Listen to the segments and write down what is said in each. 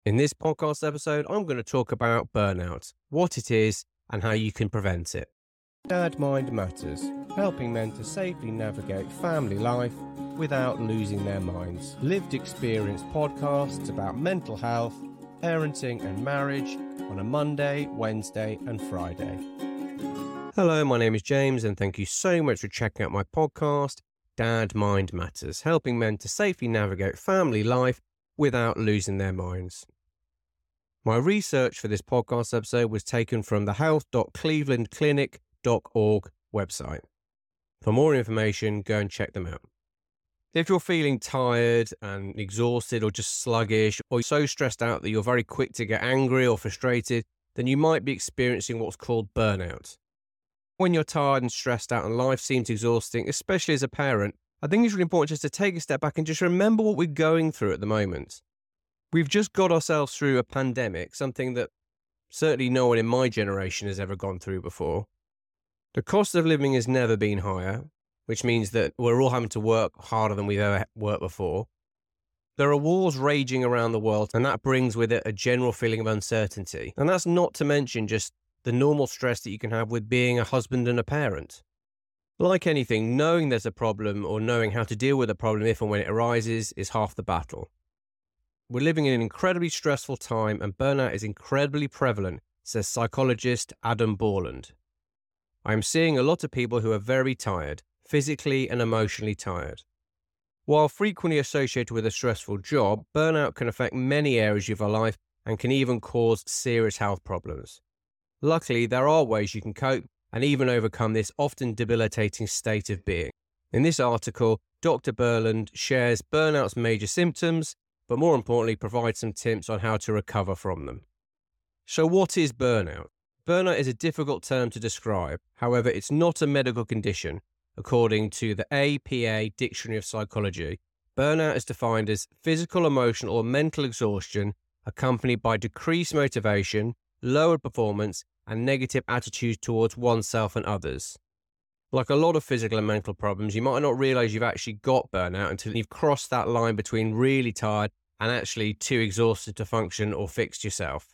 In this podcast episode, I'm going to talk about burnout, what it is, and how you can prevent it. Dad Mind Matters, helping men to safely navigate family life without losing their minds. Lived experience podcasts about mental health, parenting and marriage on a Monday, Wednesday and Friday. Hello, my name is James and thank you so much for checking out my podcast, Dad Mind Matters, helping men to safely navigate family life without losing their minds. My research for this podcast episode was taken from the health.clevelandclinic.org website. For more information, go and check them out. If you're feeling tired and exhausted or just sluggish, or so stressed out that you're very quick to get angry or frustrated, then you might be experiencing what's called burnout. When you're tired and stressed out and life seems exhausting, especially as a parent, I think it's really important just to take a step back and just remember what we're going through at the moment. We've just got ourselves through a pandemic, something that certainly no one in my generation has ever gone through before. The cost of living has never been higher, which means that we're all having to work harder than we've ever worked before. There are wars raging around the world, and that brings with it a general feeling of uncertainty. And that's not to mention just the normal stress that you can have with being a husband and a parent. Like anything, knowing there's a problem or knowing how to deal with a problem if and when it arises is half the battle. We're living in an incredibly stressful time and burnout is incredibly prevalent, says psychologist Adam Borland. I am seeing a lot of people who are very tired, physically and emotionally tired. While frequently associated with a stressful job, burnout can affect many areas of your life and can even cause serious health problems. Luckily, there are ways you can cope and even overcome this often debilitating state of being. In this article, Dr. Borland shares burnout's major symptoms, but more importantly, provides some tips on how to recover from them. So what is burnout? Burnout is a difficult term to describe. However, it's not a medical condition. According to the APA Dictionary of Psychology, burnout is defined as physical, emotional, or mental exhaustion accompanied by decreased motivation, lowered performance, and negative attitudes towards oneself and others. Like a lot of physical and mental problems, you might not realize you've actually got burnout until you've crossed that line between really tired and actually too exhausted to function or fix yourself.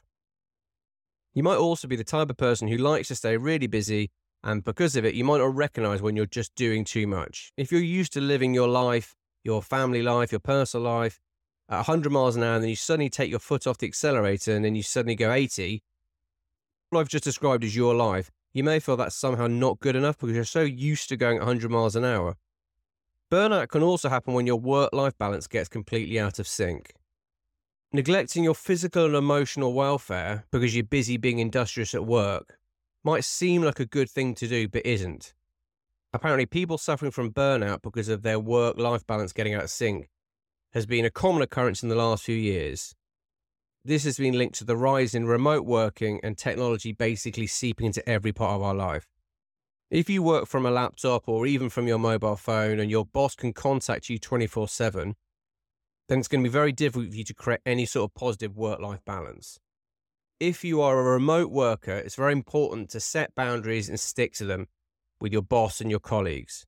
You might also be the type of person who likes to stay really busy, and because of it, you might not recognize when you're just doing too much. If you're used to living your life, your family life, your personal life, at 100 miles an hour, and then you suddenly take your foot off the accelerator and then you suddenly go 80, what I've just described as your life, you may feel that's somehow not good enough because you're so used to going 100 miles an hour. Burnout can also happen when your work-life balance gets completely out of sync. Neglecting your physical and emotional welfare because you're busy being industrious at work might seem like a good thing to do, but isn't. Apparently, people suffering from burnout because of their work-life balance getting out of sync has been a common occurrence in the last few years. This has been linked to the rise in remote working and technology basically seeping into every part of our life. If you work from a laptop or even from your mobile phone and your boss can contact you 24/7, then it's going to be very difficult for you to create any sort of positive work-life balance. If you are a remote worker, it's very important to set boundaries and stick to them with your boss and your colleagues.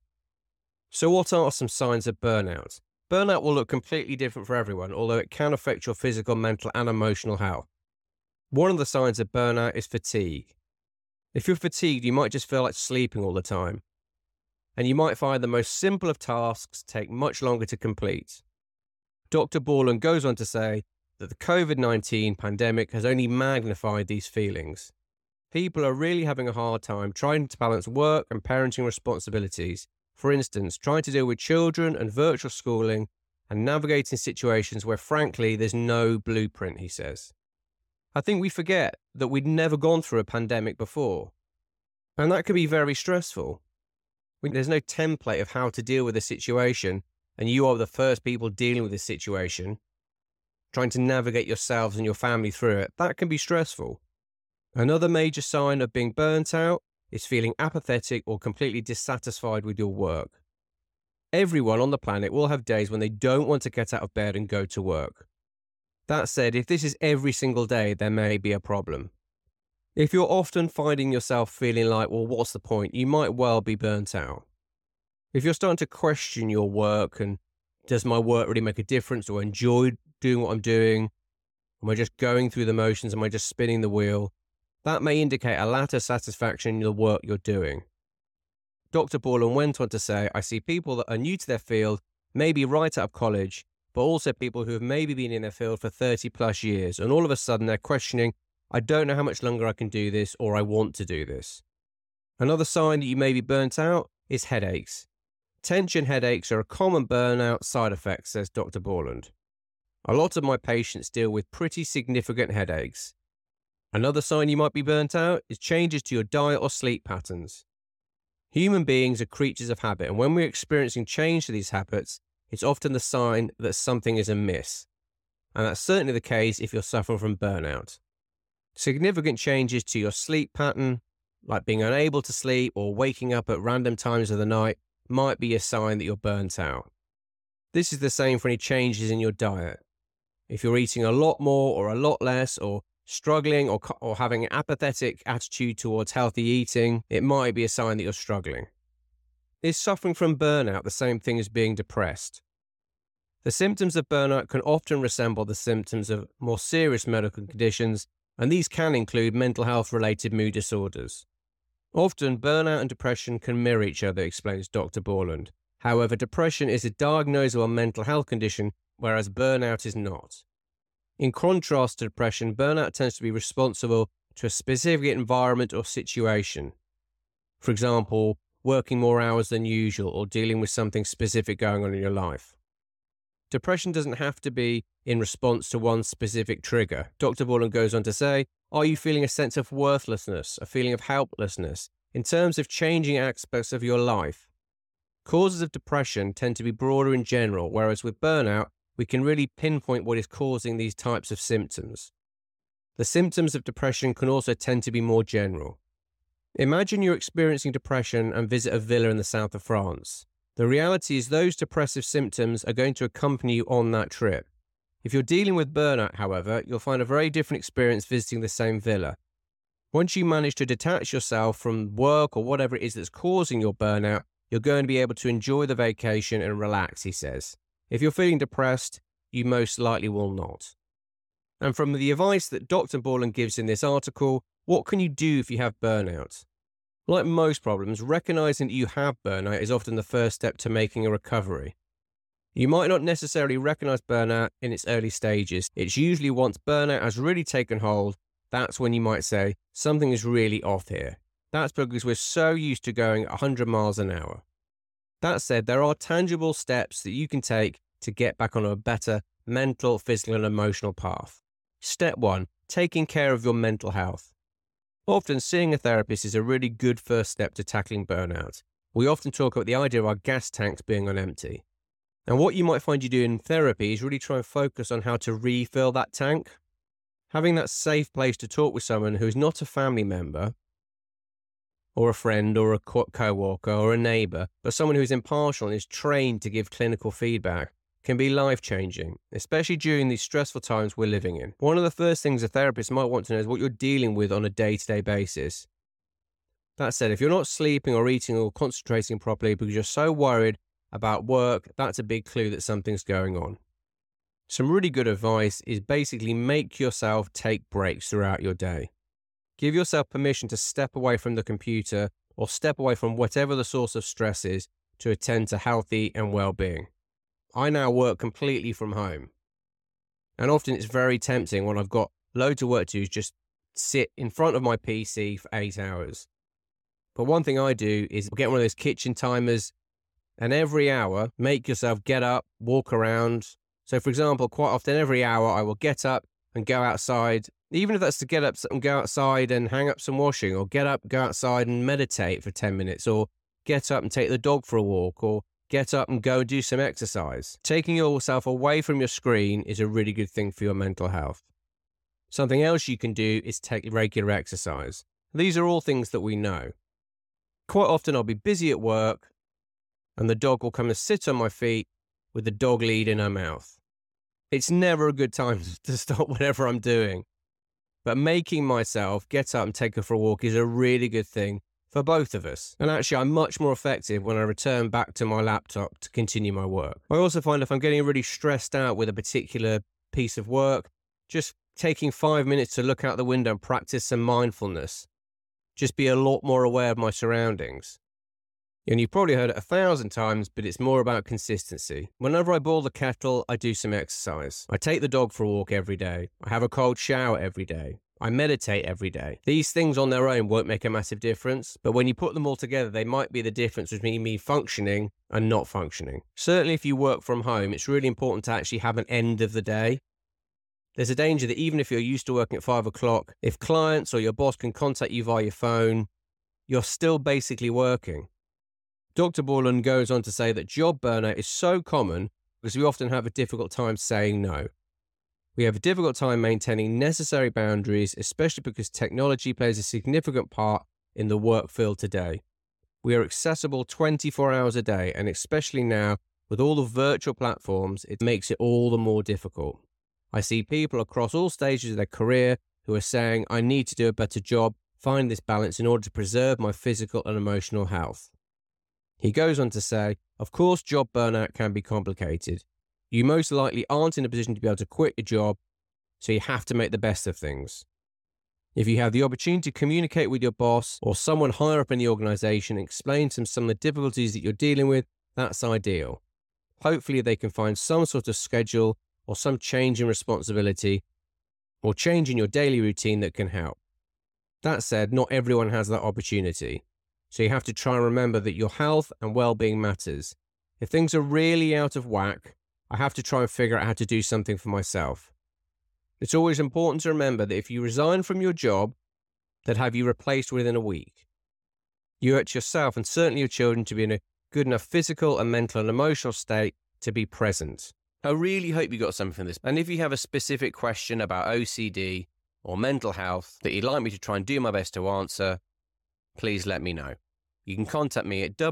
So what are some signs of burnout? Burnout will look completely different for everyone, although it can affect your physical, mental, and emotional health. One of the signs of burnout is fatigue. If you're fatigued, you might just feel like sleeping all the time. And you might find the most simple of tasks take much longer to complete. Dr. Borland goes on to say that the COVID-19 pandemic has only magnified these feelings. People are really having a hard time trying to balance work and parenting responsibilities. For instance, trying to deal with children and virtual schooling and navigating situations where, frankly, there's no blueprint, he says. I think we forget that we'd never gone through a pandemic before, and that can be very stressful. There's no template of how to deal with a situation, and you are the first people dealing with this situation, trying to navigate yourselves and your family through it. That can be stressful. Another major sign of being burnt out is feeling apathetic or completely dissatisfied with your work. Everyone on the planet will have days when they don't want to get out of bed and go to work. That said, if this is every single day, there may be a problem. If you're often finding yourself feeling like, well, what's the point? You might well be burnt out. If you're starting to question your work and does my work really make a difference? Do I enjoy doing what I'm doing? Am I just going through the motions? Am I just spinning the wheel? That may indicate a lack of satisfaction in the work you're doing. Dr. Borland went on to say, I see people that are new to their field, maybe right out of college, but also people who have maybe been in their field for 30 plus years, and all of a sudden they're questioning, I don't know how much longer I can do this, or I want to do this. Another sign that you may be burnt out is headaches. Tension headaches are a common burnout side effect, says Dr. Borland. A lot of my patients deal with pretty significant headaches. Another sign you might be burnt out is changes to your diet or sleep patterns. Human beings are creatures of habit, and when we're experiencing change to these habits, it's often the sign that something is amiss. And that's certainly the case if you're suffering from burnout. Significant changes to your sleep pattern, like being unable to sleep or waking up at random times of the night, might be a sign that you're burnt out. This is the same for any changes in your diet. If you're eating a lot more or a lot less, or struggling or having an apathetic attitude towards healthy eating, it might be a sign that you're struggling. Is suffering from burnout the same thing as being depressed? The symptoms of burnout can often resemble the symptoms of more serious medical conditions, and these can include mental health-related mood disorders. Often, burnout and depression can mirror each other, explains Dr. Borland. However, depression is a diagnosable mental health condition, whereas burnout is not. In contrast to depression, burnout tends to be responsible to a specific environment or situation. For example, working more hours than usual or dealing with something specific going on in your life. Depression doesn't have to be in response to one specific trigger. Dr. Borland goes on to say, are you feeling a sense of worthlessness, a feeling of helplessness, in terms of changing aspects of your life? Causes of depression tend to be broader in general, whereas with burnout, we can really pinpoint what is causing these types of symptoms. The symptoms of depression can also tend to be more general. Imagine you're experiencing depression and visit a villa in the south of France. The reality is those depressive symptoms are going to accompany you on that trip. If you're dealing with burnout, however, you'll find a very different experience visiting the same villa. Once you manage to detach yourself from work or whatever it is that's causing your burnout, you're going to be able to enjoy the vacation and relax, he says. If you're feeling depressed, you most likely will not. And from the advice that Dr. Borland gives in this article, what can you do if you have burnout? Like most problems, recognizing that you have burnout is often the first step to making a recovery. You might not necessarily recognize burnout in its early stages. It's usually once burnout has really taken hold, that's when you might say, something is really off here. That's because we're so used to going 100 miles an hour. That said, there are tangible steps that you can take to get back on a better mental, physical, and emotional path. Step 1, taking care of your mental health. Often, seeing a therapist is a really good first step to tackling burnout. We often talk about the idea of our gas tanks being on empty. And what you might find you do in therapy is really try and focus on how to refill that tank. Having that safe place to talk with someone who is not a family member, or a friend, or a co-worker, or a neighbour, but someone who is impartial and is trained to give clinical feedback, can be life-changing, especially during these stressful times we're living in. One of the first things a therapist might want to know is what you're dealing with on a day-to-day basis. That said, if you're not sleeping or eating or concentrating properly because you're so worried about work, that's a big clue that something's going on. Some really good advice is basically make yourself take breaks throughout your day. Give yourself permission to step away from the computer or step away from whatever the source of stress is to attend to healthy and well-being. I now work completely from home. And often it's very tempting when I've got loads of work to do, just sit in front of my PC for 8 hours. But one thing I do is get one of those kitchen timers, and every hour, make yourself get up, walk around. So for example, quite often every hour I will get up and go outside, even if that's to get up and go outside and hang up some washing, or get up, go outside and meditate for 10 minutes, or get up and take the dog for a walk, or get up and go and do some exercise. Taking yourself away from your screen is a really good thing for your mental health. Something else you can do is take regular exercise. These are all things that we know. Quite often I'll be busy at work and the dog will come and sit on my feet with the dog lead in her mouth. It's never a good time to stop whatever I'm doing. But making myself get up and take her for a walk is a really good thing for both of us. And actually, I'm much more effective when I return back to my laptop to continue my work. I also find if I'm getting really stressed out with a particular piece of work, just taking 5 minutes to look out the window and practice some mindfulness. Just be a lot more aware of my surroundings. And you've probably heard it 1,000 times, but it's more about consistency. Whenever I boil the kettle, I do some exercise. I take the dog for a walk every day. I have a cold shower every day. I meditate every day. These things on their own won't make a massive difference, but when you put them all together, they might be the difference between me functioning and not functioning. Certainly if you work from home, it's really important to actually have an end of the day. There's a danger that even if you're used to working at 5 o'clock, if clients or your boss can contact you via your phone, you're still basically working. Dr. Borland goes on to say that job burnout is so common because we often have a difficult time saying no. We have a difficult time maintaining necessary boundaries, especially because technology plays a significant part in the work field today. We are accessible 24 hours a day, and especially now, with all the virtual platforms, it makes it all the more difficult. I see people across all stages of their career who are saying, I need to do a better job, find this balance in order to preserve my physical and emotional health. He goes on to say, of course, job burnout can be complicated. You most likely aren't in a position to be able to quit your job, so you have to make the best of things. If you have the opportunity to communicate with your boss or someone higher up in the organization and explain to them some of the difficulties that you're dealing with, that's ideal. Hopefully they can find some sort of schedule or some change in responsibility or change in your daily routine that can help. That said, not everyone has that opportunity. So you have to try and remember that your health and well-being matters. If things are really out of whack, I have to try and figure out how to do something for myself. It's always important to remember that if you resign from your job, they'd have you replaced within a week. You owe it to yourself and certainly your children to be in a good enough physical and mental and emotional state to be present. I really hope you got something from this. And if you have a specific question about OCD or mental health that you'd like me to try and do my best to answer, please let me know. You can contact me at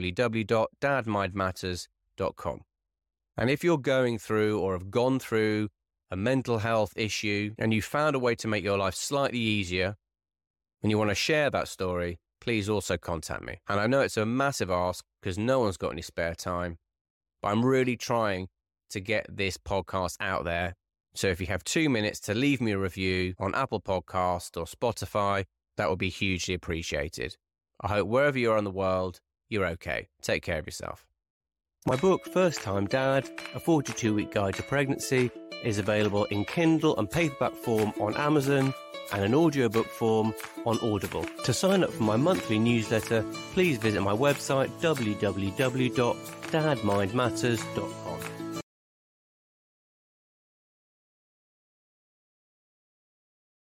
www.dadmindmatters.com. And if you're going through or have gone through a mental health issue and you found a way to make your life slightly easier and you want to share that story, please also contact me. And I know it's a massive ask because no one's got any spare time, but I'm really trying to get this podcast out there. So if you have 2 minutes to leave me a review on Apple Podcast or Spotify, that would be hugely appreciated. I hope wherever you are in the world, you're okay. Take care of yourself. My book, First Time Dad, a 42-week guide to pregnancy, is available in Kindle and paperback form on Amazon and an audiobook form on Audible. To sign up for my monthly newsletter, please visit my website, www.dadmindmatters.com.